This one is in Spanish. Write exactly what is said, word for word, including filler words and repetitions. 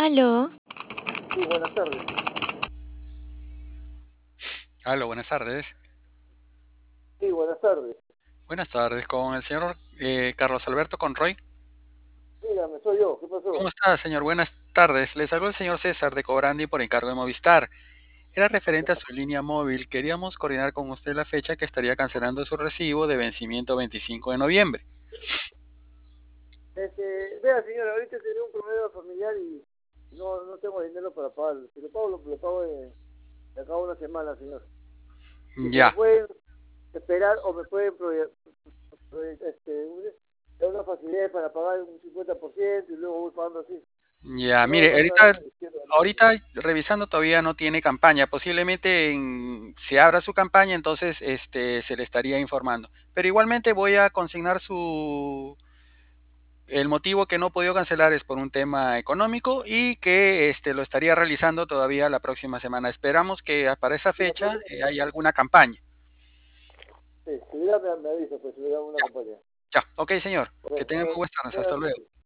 Aló, Sí, buenas tardes. Aló, buenas tardes. Sí, buenas tardes. Buenas tardes, con el señor eh, Carlos Alberto Conroy. Dígame, soy yo. ¿Qué ¿Cómo pasó? está, señor? Buenas tardes. Le saluda el señor César de Cobrandi por encargo de Movistar. Era referente a Ya. su línea móvil. Queríamos coordinar con usted la fecha que estaría cancelando su recibo de vencimiento veinticinco de noviembre. Este, vea, señora, ahorita tenía un problema familiar y no, no tengo dinero para pagarlo. Si lo pago, lo, lo pago de, de acá a una semana, señor. Y si me Ya, pueden esperar o me pueden proye- proye- este, un- dar una facilidad para pagar un cincuenta por ciento y luego voy pagando así. ya. No voy a Mire, pasar ahorita, años diciendo la noche. ahorita revisando todavía no tiene campaña. Posiblemente en- se abra su campaña, entonces este, se le estaría informando. Pero igualmente voy a consignar su el motivo que no he podido cancelar es por un tema económico y que este, lo estaría realizando todavía la próxima semana. Esperamos que para esa Si me fecha puede, eh, haya alguna campaña. sí, si hubiera, me, me avisa, pues si hubiera una compañía. Ya, ok, señor. Que Bueno, tengan muy bueno, buenas tardes. Hasta buenas luego. noches.